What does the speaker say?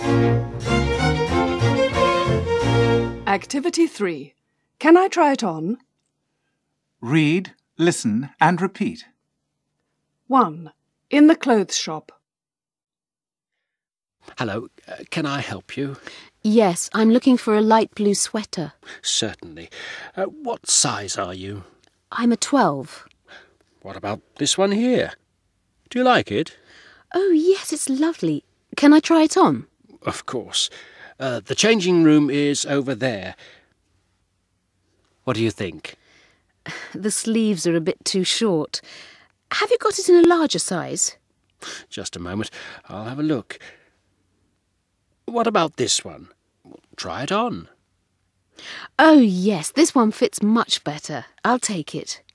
Activity 3. Can I try it on? Read, listen and repeat. 1. In the clothes shop. Hello, can I help you? Yes, I'm looking for a light blue sweater. Certainly. What size are you? I'm a 12. What about this one here? Do you like it? Oh, yes, it's lovely. Can I try it on? Of course. The changing room is over there. What do you think? The sleeves are a bit too short. Have you got it in a larger size? Just a moment. I'll have a look. What about this one? Try it on. Oh, yes, this one fits much better. I'll take it.